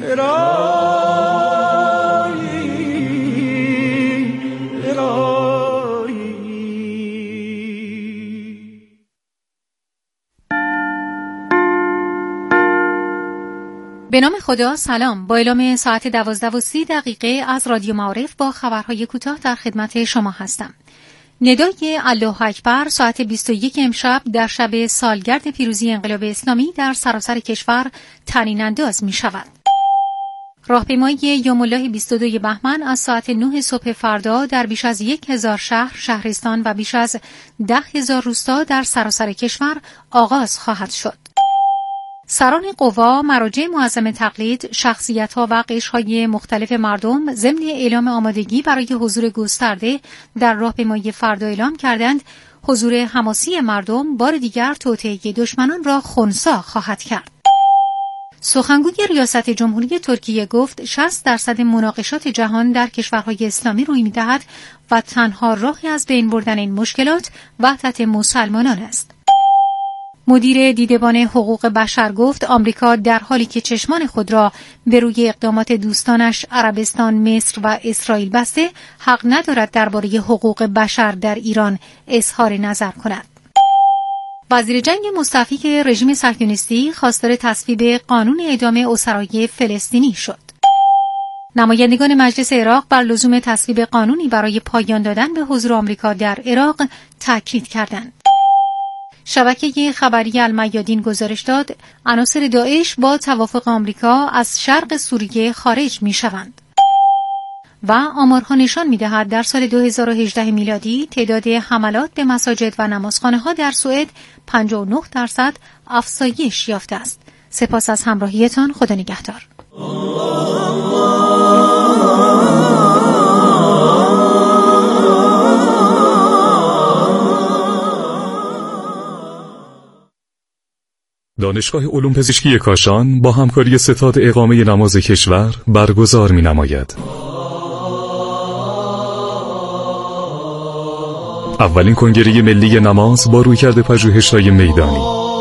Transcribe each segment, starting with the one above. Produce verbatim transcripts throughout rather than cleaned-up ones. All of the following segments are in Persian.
به نام خدا. سلام. با اعلام ساعت دوازده و سی دقیقه از رادیو معارف با خبرهای کوتاه در خدمت شما هستم. ندای الله اکبر ساعت بیست و یک امشب در شب سالگرد پیروزی انقلاب اسلامی در سراسر کشور طنین انداز می شود. راهپیمایی یوم الله بیست و دو بهمن از ساعت نه صبح فردا در بیش از یک هزار شهر، شهرستان و بیش از ده هزار روستا در سراسر کشور آغاز خواهد شد. سران قوا، مراجع معظم تقلید، شخصیت‌ها و قشرهای مختلف مردم ضمن اعلام آمادگی برای حضور گسترده در راهپیمایی فردا اعلام کردند حضور حماسی مردم بار دیگر توطئه دشمنان را خنثی خواهد کرد. سخنگوی ریاست جمهوری ترکیه گفت شصت درصد مناقشات جهان در کشورهای اسلامی روی می‌دهد و تنها راهی از بین بردن این مشکلات وحدت مسلمانان است. مدیر دیدبان حقوق بشر گفت آمریکا در حالی که چشمان خود را به روی اقدامات دوستانش عربستان، مصر و اسرائیل بسته، حق ندارد درباره حقوق بشر در ایران اظهار نظر کند. وزیر جنگ مستعفی رژیم صهیونیستی خواستار تصویب قانون اعدام اسرای فلسطینی شد. نمایندگان مجلس عراق بر لزوم تصویب قانونی برای پایان دادن به حضور آمریکا در عراق تاکید کردند. شبکه خبری المیادین گزارش داد عناصر داعش با توافق آمریکا از شرق سوریه خارج می شوند و آمارها نشان می دهد در سال دو هزار و هجده میلادی تعداد حملات به مساجد و نمازخانه ها در سوئد پنجاه و نه درصد افزایش یافته است. سپاس از همراهیتان. خدا نگهدار. دانشگاه علوم پزشکی کاشان با همکاری ستاد اقامه نماز کشور برگزار می‌نماید. اولین کنگره ملی نماز با رویکرد پژوهش‌های میدانی.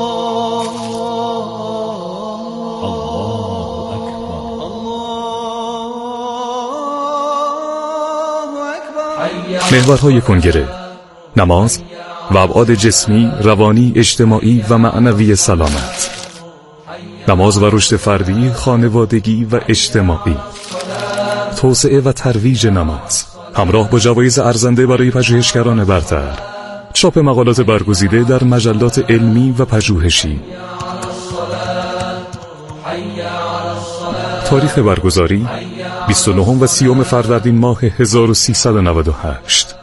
محورهای کنگره: نماز و ابعاد جسمی، روانی، اجتماعی و معنوی سلامت، نماز و رشد فردی، خانوادگی و اجتماعی، توسعه و ترویج نماز، همراه با جوایز ارزنده برای پژوهشگران برتر، چاپ مقالات برگزیده در مجلات علمی و پژوهشی. تاریخ برگزاری بیست و نه و سی فروردین ماه هزار و سیصد و نود و هشت.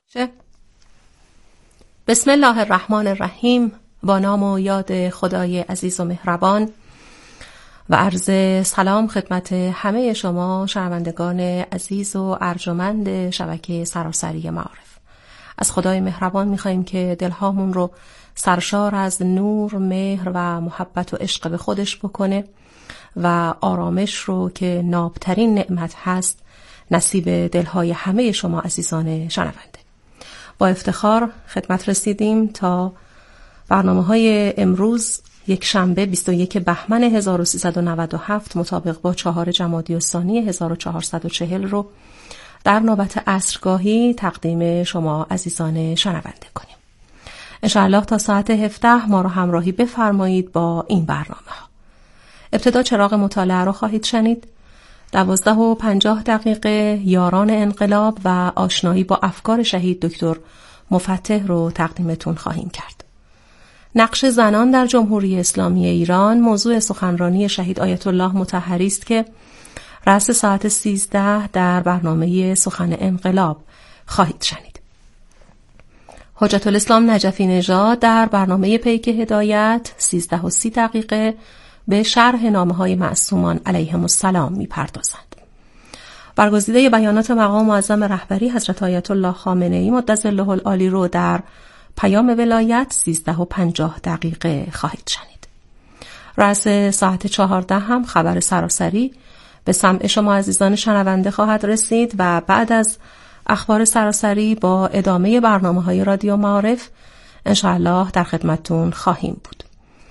بسم الله الرحمن الرحیم. با نام و یاد خدای عزیز و مهربان و عرض سلام خدمت همه شما شنوندگان عزیز و ارجمند شبکه سراسری معارف. از خدای مهربان می‌خوایم که دلهامون رو سرشار از نور، مهر و محبت و عشق به خودش بکنه و آرامش رو که نابترین نعمت هست نصیب دلهای همه شما عزیزان شنونده. با افتخار خدمت رسیدیم تا برنامه‌های امروز یک شنبه بیست و یک بهمن هزار و سیصد و نود و هفت مطابق با چهار جمادی الثانی هزار و چهارصد و چهل رو در نوبت عصرگاهی تقدیم شما عزیزان شنونده کنیم. انشاءالله تا ساعت هفده ما رو همراهی بفرمایید با این برنامه‌ها. ابتدا چراغ مطالعه رو خواهید شنید. دوازده و پنجاه دقیقه یاران انقلاب و آشنایی با افکار شهید دکتر مفتح رو تقدیمتون خواهیم کرد. نقش زنان در جمهوری اسلامی ایران موضوع سخنرانی شهید آیت الله مطهری است که رأس ساعت سیزده در برنامه سخن انقلاب خواهید شنید. حجت الاسلام نجفی نژاد در برنامه پیک هدایت سیزده و سی دقیقه به شرح نامه‌های معصومان علیهم السلام می‌پردازند. برگزیده بیانات مقام معظم رهبری حضرت آیت الله خامنه‌ای مدظله العالی رو در پیام ولایت سیزده و پنجاه دقیقه خواهید شنید. رأس ساعت چهارده هم خبر سراسری به سمع شما عزیزان شنونده خواهد رسید و بعد از اخبار سراسری با ادامه برنامه‌های رادیو معارف انشاءالله در خدمتتون خواهیم بود.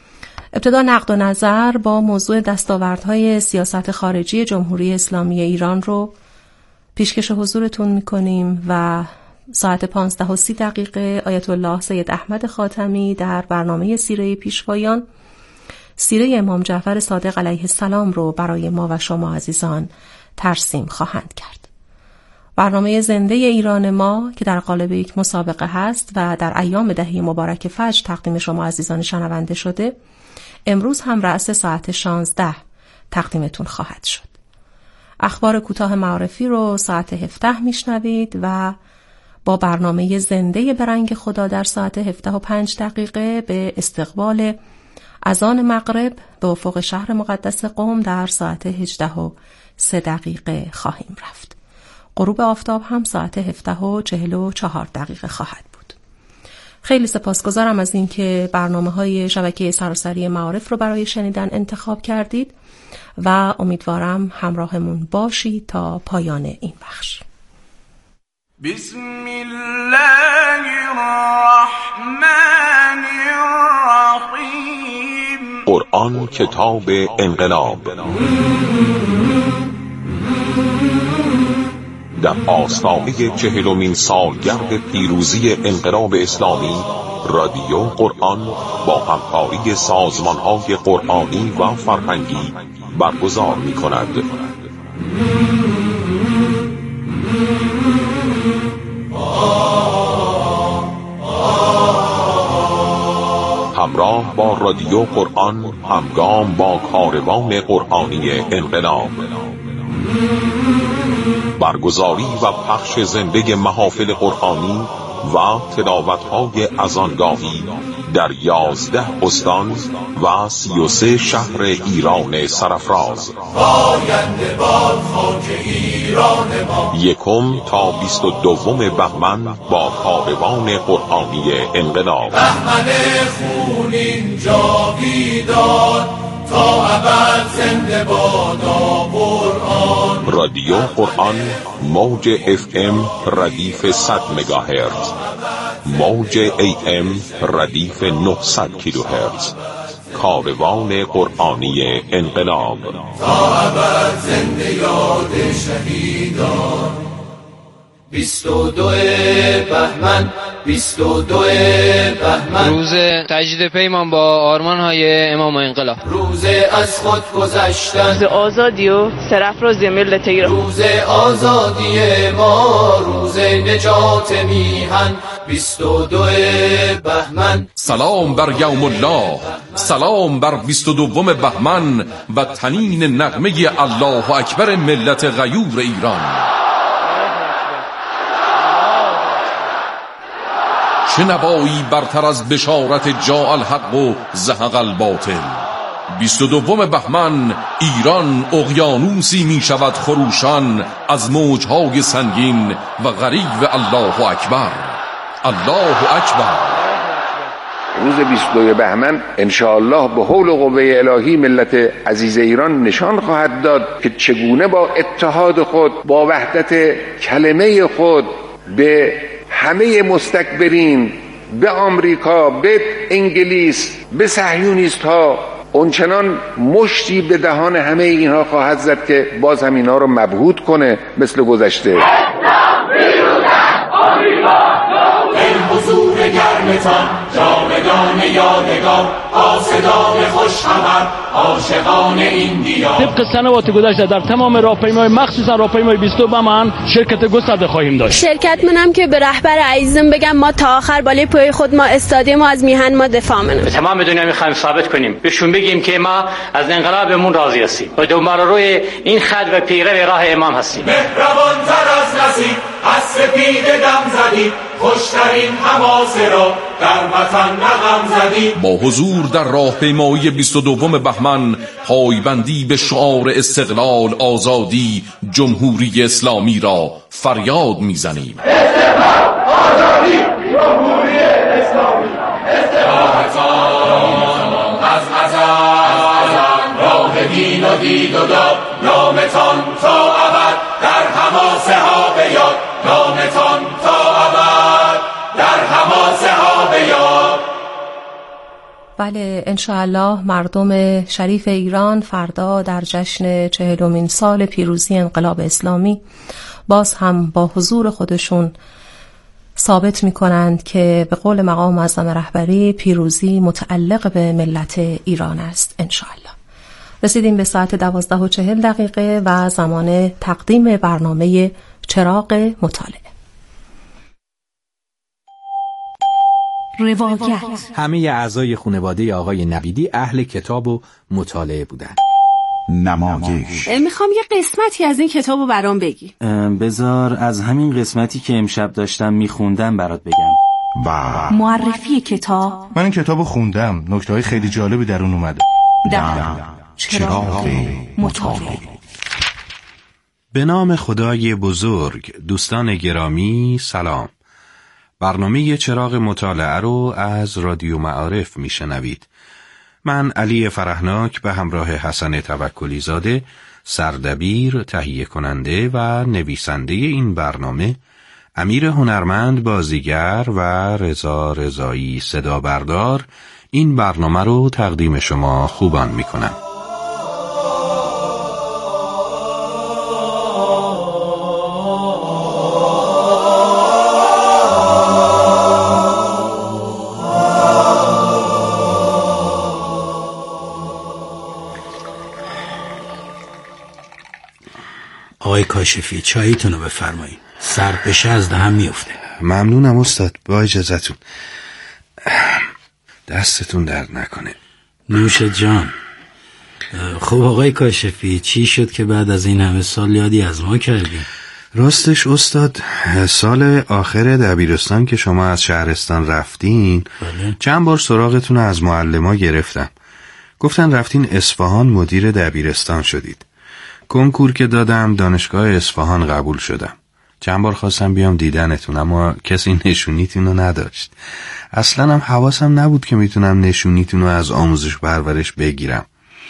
ابتدا نقد و نظر با موضوع دستاوردهای سیاست خارجی جمهوری اسلامی ایران رو پیشکش حضورتون میکنیم و ساعت پانزده و سی دقیقه آیت الله سید احمد خاتمی در برنامه سیره پیشوایان سیره امام جعفر صادق علیه السلام رو برای ما و شما عزیزان ترسیم خواهند کرد. برنامه زنده ایران ما که در قالب یک مسابقه هست و در ایام دهه مبارک فجر تقدیم شما عزیزان شنونده شده، امروز هم رأس ساعت شانزده تقدیمتون خواهد شد. اخبار کوتاه معارفی رو ساعت هفده میشنوید و با برنامه زنده برنگ خدا در ساعت هفده و پنج دقیقه به استقبال اذان مغرب به افق شهر مقدس قم در ساعت هجده و سه دقیقه خواهیم رفت. غروب آفتاب هم ساعت هفده و چهل و چهار دقیقه خواهد بود. خیلی سپاسگزارم از اینکه برنامه‌های شبکه سراسری معارف رو برای شنیدن انتخاب کردید و امیدوارم همراهمون باشید تا پایان این بخش. بسم الله الرحمن الرحیم. قرآن کتاب انقلاب در آستانه چهلمین سالگرد پیروزی انقلاب اسلامی، رادیو قرآن با همکاری سازمان‌های قرآنی و فرهنگی برگزار می‌کند. همراه با رادیو قرآن، همگام با کاروان قرآنی انقلاب، برگزاری و پخش زنده محافل قرآنی و تلاوت‌های اذانگاهی در یازده استان و سی و سه شهر ایران سرافراز. آینده باد خاک ایران ما. یکم تا بیست و دوم بهمن با کاروان قرآنی انقلاب. بهمن خونین جاویدان تا ابد زنده بادا قرآن. رادیو قرآن موج اف ام ردیف صد مگاهرتز، موج ای ام ردیف نهصد کیلوهرتز. کاروان قرآنی انقلاب تا ابد زنده یاد شهیدان. بیست و دو بهمن، بیست و دو بهمن، روز تجدید پیمان با آرمان‌های امام انقلاب، روز از خود گذشتن، روز آزادی و سرافرازی ملت ایران، روز آزادی ما، روز نجات میهن. بیست و دو بهمن. سلام بر یوم الله، سلام بر بیست و دوم بهمن و تنین نغمه الله اکبر ملت غیور ایران. چه نبایی برتر از بشارت جاء الحق و زهق الباطل. بیست و دوم بهمن ایران اقیانوسی می شود خروشان از موجهای سنگین و غریب الله اکبر، الله اکبر. روز بیست و دو بهمن انشاءالله به حول و قوه الهی ملت عزیز ایران نشان خواهد داد که چگونه با اتحاد خود، با وحدت کلمه خود به همه مستکبرین، به آمریکا، به انگلیس، به صهیونیست ها اونچنان مشتی به دهان همه اینها خواهد زد که باز هم اینها رو مبهوت کنه مثل گذشته. این حضور گرمتان جاودان یادگار، آصدای خوش خبر عاشقان این دیار. طبق سنوات گذشته در تمام راهپیمای مخصوصا راهپیمای بیست و دو بهمن شرکت گسترده خواهیم داشت. شرکت منم که به رهبر عزیزم بگم ما تا آخر بالای پای خود ما استادیم و از میهن ما دفاع منیم. به تمام دنیا میخوایم ثابت کنیم، بهشون بگیم که ما از انقلابمون راضی هستیم و دنبال روی این خط و پیرو راه امام هستیم. مهربان تر از نصیب از سپید دم زدید، خوشترین حماسه را در وطن نغم زدید. با حضور در راهپیمایی بیست و دوم بهمن پایبندی به شعار استقلال، آزادی، جمهوری اسلامی را فریاد میزنیم. استقلال، آزادی، جمهوری اسلامی. استقلالتان از ازل راه دین و دید و داد، نامتان تا ابد در حماسه ها بیاد، نامتان تا ابد در حماسه ها بیاد. بله انشاءالله مردم شریف ایران فردا در جشن چهلمین سال پیروزی انقلاب اسلامی باز هم با حضور خودشون ثابت می کنند که به قول مقام معظم رهبری پیروزی متعلق به ملت ایران است انشاءالله. رسیدیم به ساعت دوازده و چهل دقیقه و زمان تقدیم برنامه چراغ مطالعه. روایت. همه اعضای خانواده آقای نویدی اهل کتاب و مطالعه بودن. نمایش. میخوام یه قسمتی از این کتابو برام بگی. بذار از همین قسمتی که امشب داشتم میخوندم برات بگم. و معرفی کتاب. من این کتابو خوندم، نکته‌های خیلی جالبی در اون اومده. در چراغ مطالعه. به نام خدای بزرگ. دوستان گرامی سلام. برنامه چراغ مطالعه رو از رادیو معارف میشنوید. من علی فرحناک به همراه حسن توکلی زاده، سردبیر، تهیه کننده و نویسنده این برنامه، امیر هنرمند بازیگر و رضا رضایی صدا بردار، این برنامه رو تقدیم شما خوبان میکنم. آقای کاشفی چاییتونو بفرمایید، سرد بشه از دهن میفته. ممنونم استاد، با اجازتون. دستتون درد نکنه. نوش جان. خب آقای کاشفی چی شد که بعد از این همه سال یادی از ما کردیم؟ راستش استاد، سال آخر دبیرستان که شما از شهرستان رفتین، بله. چند بار سراغتون از معلما گرفتم. گفتن رفتین اصفهان مدیر دبیرستان شدید. کنکور که دادم دانشگاه اصفهان قبول شدم. چند بار خواستم بیام دیدنتون اما کسی نشونیتون رو نداشت. اصلا هم حواسم نبود که میتونم نشونیتون رو از آموزش پرورش بگیرم.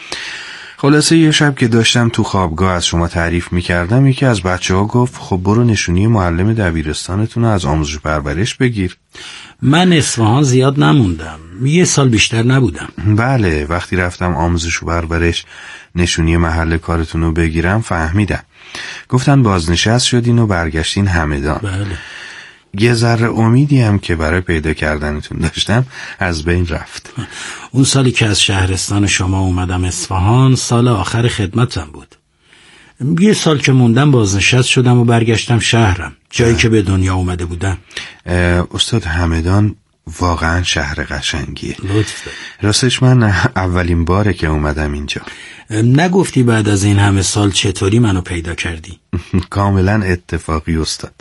خلاصه یه شب که داشتم تو خوابگاه از شما تعریف میکردم، یکی از بچه ها گفت خب برو نشونی معلم دبیرستانتون رو از آموزش پرورش بگیر. من اصفهان زیاد نموندم، یه سال بیشتر نبودم. بله، وقتی رفتم آموزش پرورش نشونی محل کارتون رو بگیرم فهمیدم. گفتن بازنشست شدین و برگشتین همدان. بله. یه ذره امیدی هم که برای پیدا کردنتون داشتم از بین رفت. اون سالی که از شهرستان شما اومدم اصفهان سال آخر خدمتم بود. یه سال که موندم بازنشست شدم و برگشتم شهرم، جایی که به دنیا اومده بودم. استاد همدان واقعا شهر قشنگیه. لطف داری. راستش من اولین باره که اومدم اینجا. نگفتی بعد از این همه سال چطوری منو پیدا کردی؟ کاملا اتفاقی استاد.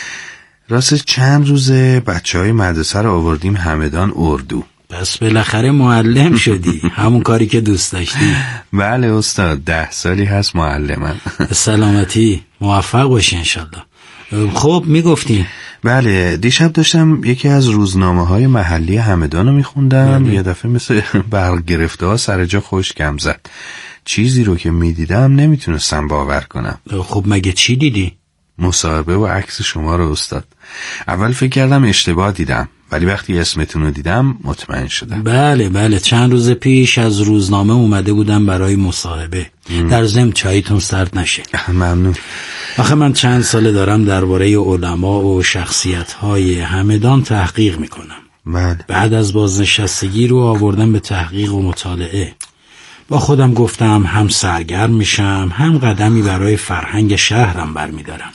راستش چند روزه بچه های مدرسه رو آوردیم همدان اردو. پس بالاخره معلم شدی، همون کاری که دوست داشتی. بله استاد، ده سالی هست معلمم. سلامتی، موفق باشی انشالله. خب میگفتی؟ بله، دیشب داشتم یکی از روزنامه های محلی همدان رو میخوندم. یه دفعه مثل برق گرفته ها سر جا خشکم زد. چیزی رو که میدیدم نمیتونستم باور کنم. خب مگه چی دیدی؟ مصاحبه و عکس شما رو استاد. اول فکر کردم اشتباه دیدم، ولی وقتی اسمتون رو دیدم مطمئن شدم. بله بله، چند روز پیش از روزنامه اومده بودم برای مصاحبه. در ضمن چایتون سرد نشه. ممنون. آخه من چند ساله دارم درباره علما و شخصیت‌های همدان تحقیق میکنم. بله. بعد از بازنشستگی رو آوردم به تحقیق و مطالعه. با خودم گفتم هم سرگرم میشم هم قدمی برای فرهنگ شهرم برمیدارم.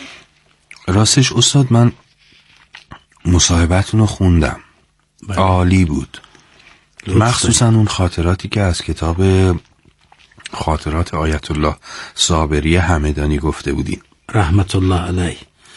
راستش استاد من مصاحبتون رو خوندم. بله. عالی بود. مخصوصا اون خاطراتی که از کتاب خاطرات آیت الله صابری همدانی گفته بودین. رحمت الله علیه.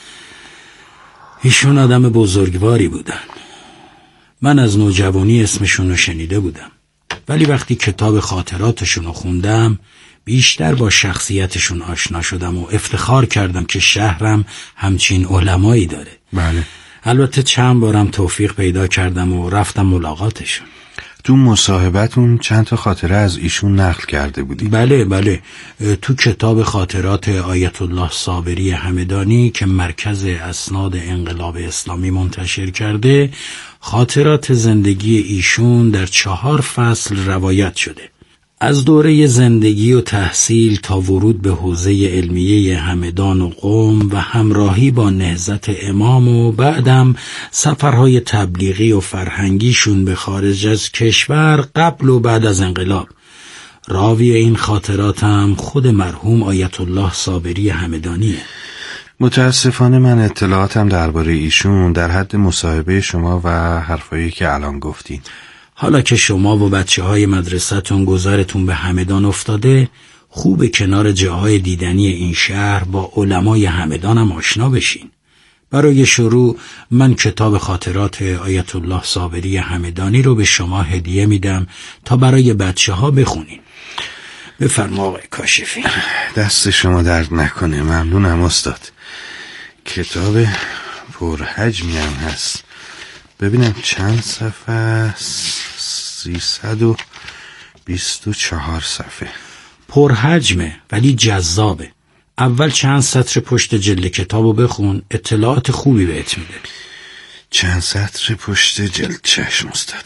ایشون آدم بزرگواری بودن. من از نوجوانی اسمشون رو شنیده بودم، ولی وقتی کتاب خاطراتشون رو خوندم بیشتر با شخصیتشون آشنا شدم و افتخار کردم که شهرم همچین علمایی داره. بله. البته چند بارم توفیق پیدا کردم و رفتم ملاقاتشون. تو مصاحبتون چند تا خاطره از ایشون نقل کرده بودی؟ بله بله، تو کتاب خاطرات آیت الله صابری همدانی که مرکز اسناد انقلاب اسلامی منتشر کرده خاطرات زندگی ایشون در چهار فصل روایت شده. از دوره زندگی و تحصیل تا ورود به حوزه علمیه همدان و قم و همراهی با نهضت امام و بعدم سفرهای تبلیغی و فرهنگیشون به خارج از کشور قبل و بعد از انقلاب. راوی این خاطرات هم خود مرحوم آیت الله صابری همدانیه. متاسفانه من اطلاعاتم درباره ایشون در حد مصاحبه شما و حرفایی که الان گفتین. حالا که شما و بچه های مدرسه‌تون گذارتون به همدان افتاده، خوب کنار جاهای دیدنی این شهر با علمای همدان هم آشنا بشین. برای شروع من کتاب خاطرات آیت الله صابری همدانی رو به شما هدیه میدم تا برای بچه ها بخونین. بفرما آقای کاشفی. دست شما درد نکنه، ممنونم استاد. کتاب پرحجمی هم هست. ببینم چند صفحه است. سیصد و بیست و چهار صفحه. پرحجمه ولی جذابه. اول چند سطر پشت جلد کتابو بخون، اطلاعات خوبی بهت میده. چند سطر پشت جلد، چشم استاد.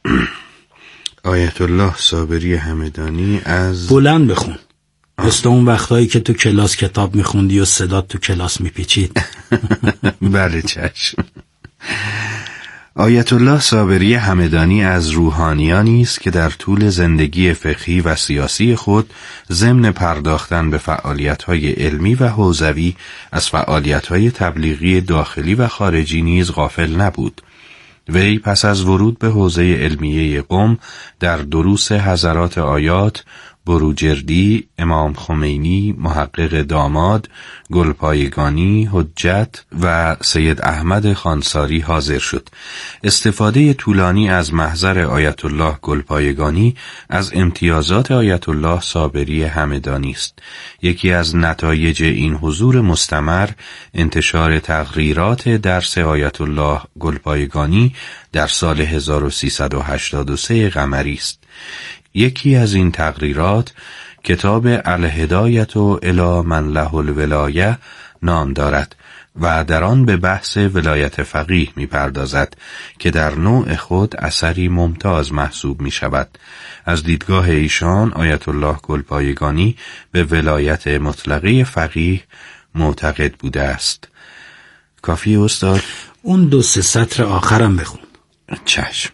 آیت الله صابری همدانی از بلند بخون، مثل اون وقتایی که تو کلاس کتاب میخوندی و صدات تو کلاس میپیچید. بله چشم. آیت الله صابری همدانی از روحانیانی است که در طول زندگی فقهی و سیاسی خود ضمن پرداختن به فعالیت‌های علمی و حوزوی از فعالیت‌های تبلیغی داخلی و خارجی نیز غافل نبود. وی پس از ورود به حوزه علمیه قم در دروس حضرات آیات، بروجردی، امام خمینی، محقق داماد، گلپایگانی، حجت و سید احمد خانساری حاضر شد. استفاده طولانی از محضر آیت الله گلپایگانی از امتیازات آیت الله صابری همدانی است. یکی از نتایج این حضور مستمر انتشار تقریرات درس آیت الله گلپایگانی در سال هزار و سیصد و هشتاد و سه قمری است. یکی از این تقریرات کتاب الهدایت الی من له الولایه نام دارد و در آن به بحث ولایت فقیه می پردازد که در نوع خود اثری ممتاز محسوب می شود. از دیدگاه ایشان آیت الله گلپایگانی به ولایت مطلقه فقیه معتقد بوده است. کافی استاد؟ اون دو سه سطر آخرم بخون. چشم.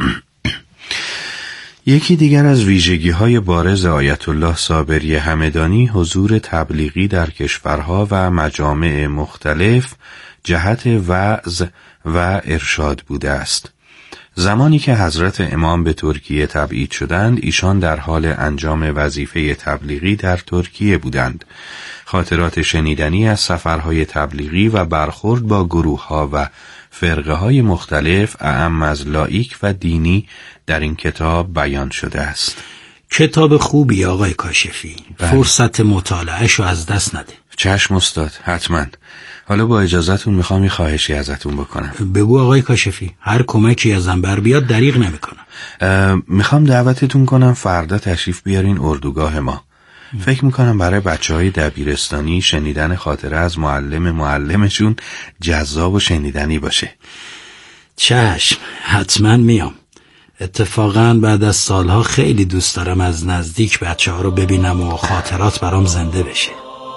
یکی دیگر از ویژگی‌های بارز آیت الله صابری همدانی حضور تبلیغی در کشورها و مجامع مختلف جهت وعظ و ارشاد بوده است. زمانی که حضرت امام به ترکیه تبعید شدند، ایشان در حال انجام وظیفه تبلیغی در ترکیه بودند. خاطرات شنیدنی از سفرهای تبلیغی و برخورد با گروه‌ها و فرقه‌های مختلف اعم از لاییک و دینی در این کتاب بیان شده است. کتاب خوبی آقای کاشفی. بله. فرصت مطالعهشو از دست نده. چشم استاد، حتما. حالا با اجازهتون میخوام یه خواهشی ازتون بکنم. بگو آقای کاشفی، هر کمکی ازم بر بیاد دریغ نمیکنم. میخوام دعوتتون کنم فردا تشریف بیارین اردوگاه ما. فکر میکنم برای بچه های دبیرستانی شنیدن خاطره از معلم معلمشون جذاب و شنیدنی باشه. چشم، حتما میام. اتفاقاً بعد از سالها خیلی دوست دارم از نزدیک بچه ها رو ببینم و خاطرات برام زنده بشه.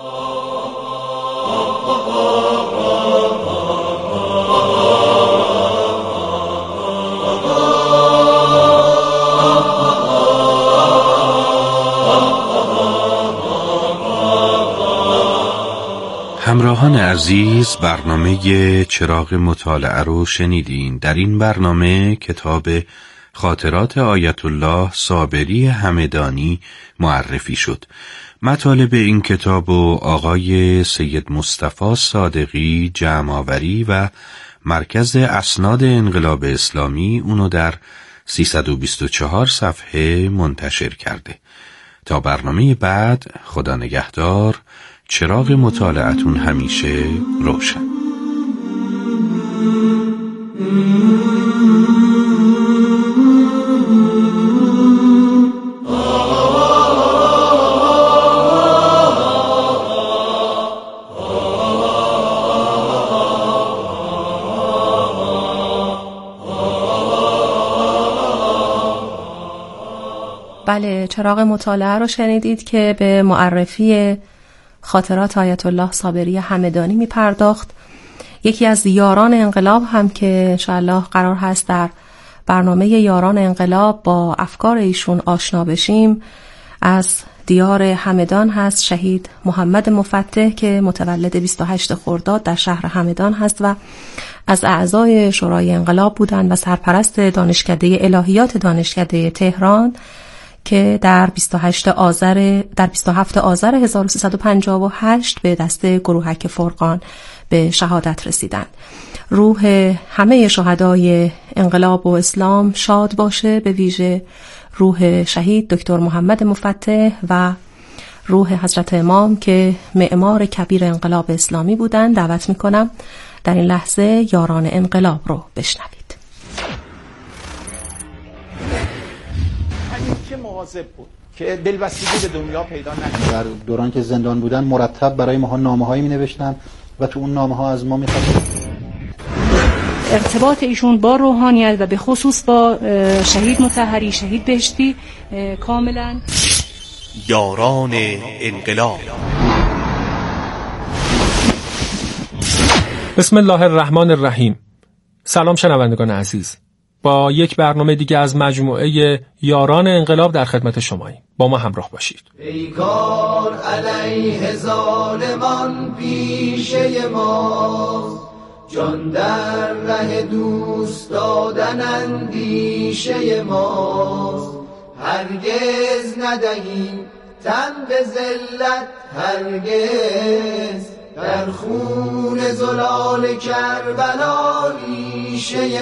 همراهان عزیز، برنامه چراغ مطالعه رو شنیدین. در این برنامه کتاب خاطرات آیت الله صابری همدانی معرفی شد. مطالب این کتاب و آقای سید مصطفی صادقی جمع‌آوری و مرکز اسناد انقلاب اسلامی اونو در سیصد و بیست و چهار صفحه منتشر کرده. تا برنامه بعد، خدا نگهدار. چراغ مطالعتون همیشه روشن. بله، چراغ مطالعه رو شنیدید که به معرفی خاطرات آیت الله صابری همدانی می پرداخت. یکی از یاران انقلاب هم که انشاءالله قرار هست در برنامه یاران انقلاب با افکار ایشون آشنا بشیم، از دیار همدان هست شهید محمد مفتح که متولد بیست و هشتم خرداد در شهر همدان هست و از اعضای شورای انقلاب بودند و سرپرست دانشکده الهیات دانشکده تهران که در بیست و هشتم آذر در بیست و هفتم آذر هزار و سیصد و پنجاه و هشت به دست گروهک فرقان به شهادت رسیدند. روح همه شهدای انقلاب و اسلام شاد باشه، به ویژه روح شهید دکتر محمد مفتح و روح حضرت امام که معمار کبیر انقلاب اسلامی بودند. دعوت میکنم در این لحظه یاران انقلاب رو بشنوید. چه مواظب بود که دلبستگی به دنیا پیدا نکنه. در دوران که زندان بودن مرتب برای ما نامه‌هایی می‌نوشتن و تو اون نامه‌ها از ما می‌خواستن ارتباط ایشون با روحانیت و به خصوص با شهید مطهری، شهید بهشتی کاملا. یاران انقلاب. بسم الله الرحمن الرحیم. سلام شنوندگان عزیز، با یک برنامه دیگه از مجموعه یاران انقلاب در خدمت شماییم. با ما همراه باشید. ای کار علیه ظالمان پیشه ما، جان در ره دوست دادن اندیشه ماست. هرگز ندهیم تن به ذلت، هرگز در خون زلال کربلا ریشه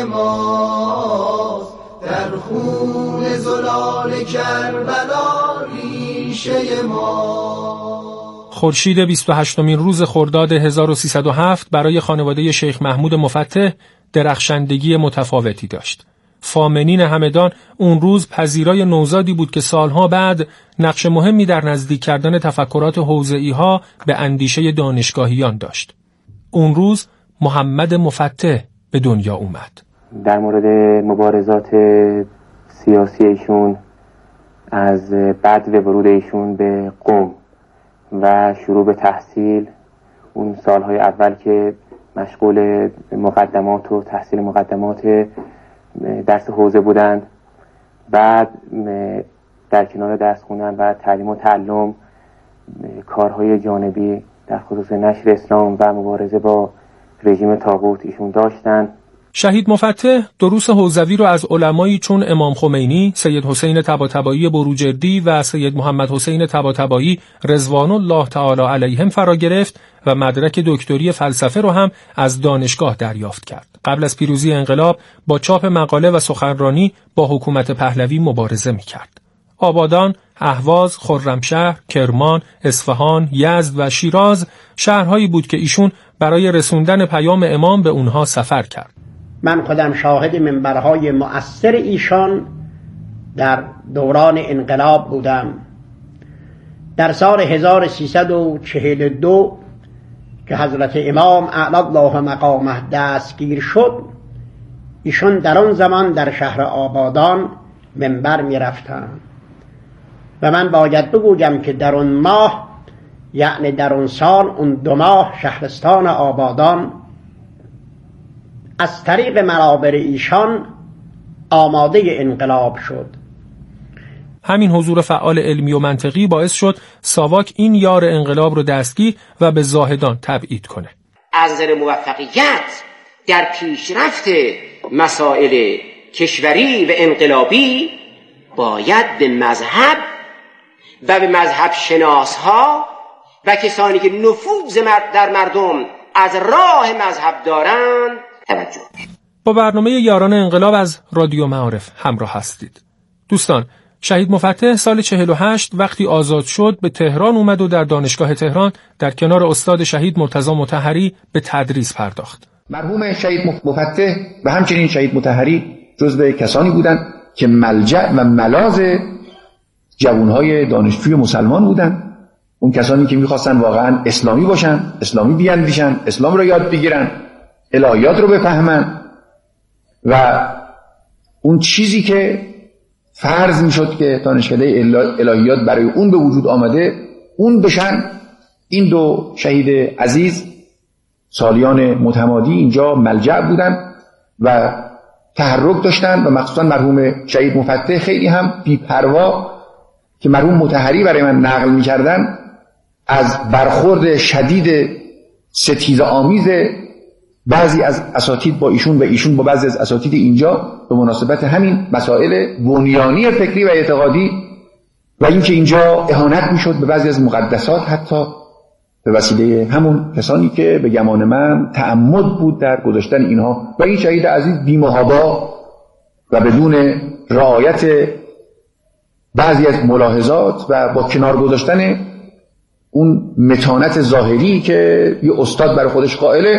ماست. در خون زلال کربلا ریشه ماست. خورشید بیست و هشتمین روز خرداد هزار و سیصد و هفت برای خانواده شیخ محمود مفتح درخشندگی متفاوتی داشت. فامنین همدان اون روز پذیرای نوزادی بود که سالها بعد نقش مهمی در نزدیک کردن تفکرات حوزه‌ای ها به اندیشه دانشگاهیان داشت. اون روز محمد مفتح به دنیا اومد. در مورد مبارزات سیاسی ایشون، از بعد ورود ایشون به قم و شروع به تحصیل، اون سالهای اول که مشغول مقدمات و تحصیل مقدمات درس حوزه بودند، بعد در کنار درس خوندن و تعلیم و تعلم کارهای جانبی در خصوص نشر اسلام و مبارزه با رژیم طاغوت ایشون داشتند. شهید مفتح دروس حوزوی رو از علمایی چون امام خمینی، سید حسین طباطبایی بروجردی و سید محمد حسین طباطبایی رضوان الله تعالی علیهم فرا گرفت و مدرک دکتری فلسفه رو هم از دانشگاه دریافت کرد. قبل از پیروزی انقلاب با چاپ مقاله و سخنرانی با حکومت پهلوی مبارزه می‌کرد. آبادان، اهواز، خرمشهر، کرمان، اصفهان، یزد و شیراز شهرهایی بود که ایشون برای رسوندن پیام امام به اونها سفر کرد. من خودم شاهد منبرهای مؤثر ایشان در دوران انقلاب بودم. در سال هزار و سیصد و چهل و دو که حضرت امام اعلی الله مقامه دستگیر شد، ایشان در آن زمان در شهر آبادان منبر می رفتند و من باید بگویم که در اون ماه، یعنی در اون سال، اون دو ماه شهرستان آبادان از طریق منابر ایشان آماده انقلاب شد. همین حضور فعال علمی و منطقی باعث شد ساواک این یار انقلاب رو دستگیر و به زاهدان تبعید کنه. از نظر موفقیت در پیشرفت مسائل کشوری و انقلابی باید به مذهب و به مذهب شناسها و کسانی که نفوذ در مردم از راه مذهب دارند توجه. با برنامه یاران انقلاب از رادیو معارف همراه هستید. دوستان، شهید مفتح سال چهل و هشت وقتی آزاد شد به تهران اومد و در دانشگاه تهران در کنار استاد شهید مرتضی مطهری به تدریس پرداخت. مرحوم شهید مفتح و همچنین شهید مطهری جزو کسانی بودند که ملجأ و ملاذ جوانهای دانشجوی مسلمان بودند. اون کسانی که میخواستن واقعا اسلامی باشن، اسلامی بیاندیشن، اسلام رو یاد بگیرن، الهیات رو بفهمن و اون چیزی که فرض میشد که دانشکده الهیات برای اون به وجود آمده، اون بشن. این دو شهید عزیز سالیان متمادی اینجا ملجأ بودن و تحرک داشتن و مخصوصا مرحوم شهید مفتح خیلی هم بی‌پروا که مرحوم مطهری برای من نقل می‌کردن از برخورد شدید ستیزه آمیز بعضی از اساتید با ایشون و ایشون با بعضی از اساتید اینجا به مناسبت همین مسائل بنیانی فکری و اعتقادی و اینکه اینجا اهانت میشد به بعضی از مقدسات، حتی به وسیله همون کسانی که به گمان من تعمد بود در گذاشتن اینها. و این شهید عزیز بی‌محابا و بدون رعایت بعضی از ملاحظات و با کنار گذاشتن اون متانت ظاهری که یه استاد برای خودش قائله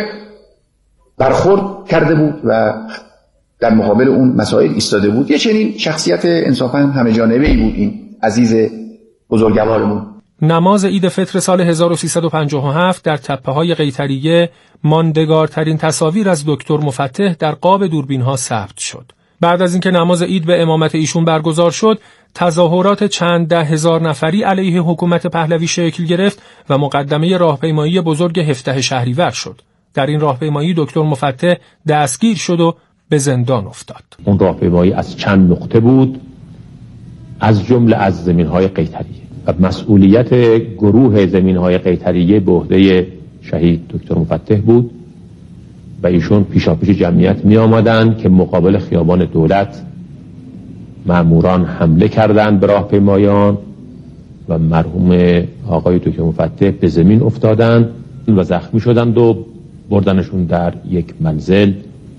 برخورد کرده بود و در مقابل اون مسائل ایستاده بود. یه چنین شخصیت انصافاً همه جانبه‌ای بود این عزیز بزرگوارمون. نماز عید فطر سال هزار و سیصد و پنجاه و هفت در تپه‌های قیطریه ماندگارترین تصاویر از دکتر مفتح در قاب دوربین‌ها ثبت شد. بعد از اینکه نماز عید به امامت ایشون برگزار شد، تظاهرات چند ده هزار نفری علیه حکومت پهلوی شکل گرفت و مقدمه راهپیمایی بزرگ هفده شهریور شد. در این راهپیمایی دکتر مفتح دستگیر شد و به زندان افتاد. اون راهپیمایی از چند نقطه بود، از جمله از زمین‌های قیطریه و مسئولیت گروه زمین‌های قیطریه به عهده شهید دکتر مفتح بود و ایشون پیشاپیش جمعیت می آمدن که مقابل خیابان دولت ماموران حمله کردند به راهپیمایان و مرحوم آقای دکتر مفتح به زمین افتادند و زخمی شدند و بردنشون در یک منزل.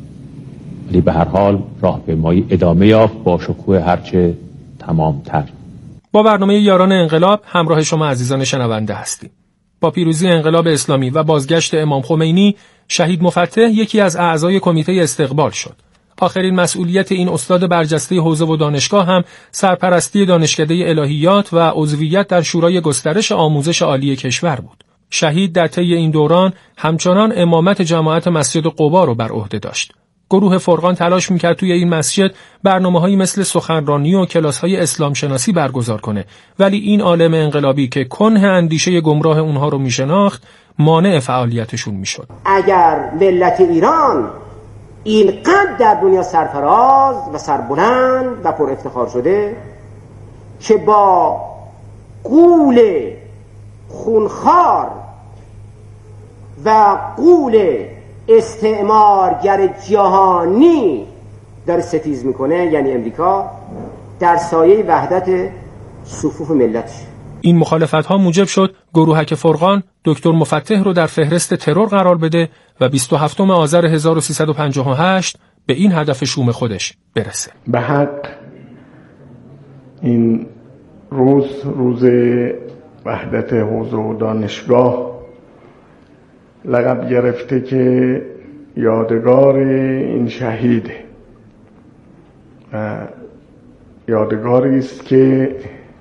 ولی به هر حال راهپیمایی ادامه یافت با شکوه هرچه تمامتر. با برنامه یاران انقلاب همراه شما عزیزان شنونده هستیم. با پیروزی انقلاب اسلامی و بازگشت امام خمینی، شهید مفتح یکی از اعضای کمیته استقبال شد. آخرین مسئولیت این استاد برجسته حوزه و دانشگاه هم سرپرستی دانشکده الهیات و عضویت در شورای گسترش آموزش عالی کشور بود. شهید در طی این دوران همچنان امامت جماعت مسجد قبا رو بر عهده داشت. گروه فرقان تلاش میکرد توی این مسجد برنامه‌هایی مثل سخنرانی و کلاس‌های اسلام شناسی برگزار کنه، ولی این عالم انقلابی که کنه اندیشه گمراه اونها رو میشناخت مانع فعالیتشون میشد. اگر ملت ایران اینقدر در دنیا سرفراز و سربلند و پر افتخار شده که با غول خونخوار و غول استعمارگر جهانی داره ستیز میکنه، یعنی امریکا، در سایه وحدت صفوف ملتش. این مخالفت‌ها موجب شد گروهک فرقان دکتر مفتح رو در فهرست ترور قرار بده و بیست و هفتم آذر هزار و سیصد و پنجاه و هشت به این هدف شوم خودش برسه. به حق این روز روز وحدت حوزه و دانشگاه لقب گرفته که یادگار این شهیده و یادگاری است که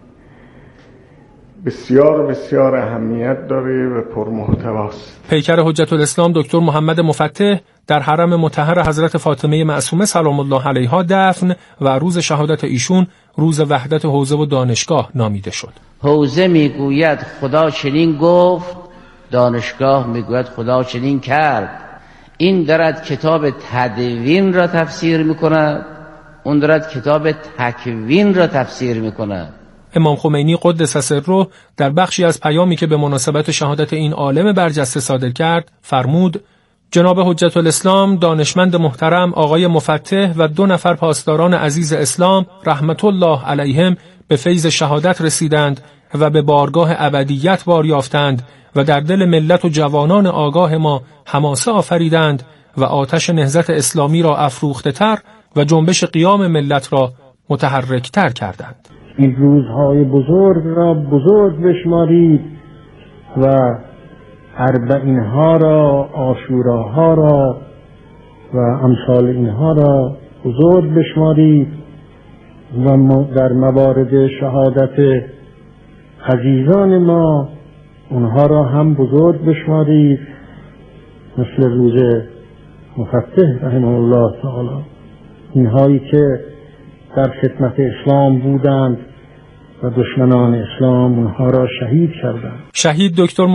بسیار بسیار اهمیت داره و پرمحتواست. پیکر حجت الاسلام دکتر محمد مفتح در حرم مطهر حضرت فاطمه معصومه سلام الله علیها دفن و روز شهادت ایشون روز وحدت حوزه و دانشگاه نامیده شد. حوزه میگوید خدا چنین گفت، دانشگاه میگوید خدا چنین کرد. این دارد کتاب تدوین را تفسیر میکند، اون دارد کتاب تکوین را تفسیر میکند. امام خمینی قدس سره در بخشی از پیامی که به مناسبت شهادت این عالم برجسته صادر کرد فرمود: جناب حجت الاسلام دانشمند محترم آقای مفتح و دو نفر پاسداران عزیز اسلام رحمت الله علیهم به فیض شهادت رسیدند و به بارگاه ابدیت بار یافتند و در دل ملت و جوانان آگاه ما حماسه آفریدند و آتش نهضت اسلامی را افروخته تر و جنبش قیام ملت را متحرک تر کردند. این روزهای بزرگ را بزرگ بشمارید و اربعینها را، عاشوراها را و امثال اینها را بزرگ بشمارید و در موارد شهادت عزیزان ما اونها را هم بزرگ بشمارید، مثل روز مفتح رحمه الله تعالی، اینهایی که در خدمت اسلام بودند و دشمنان اسلام اونها را شهید کردند. شهید دکتر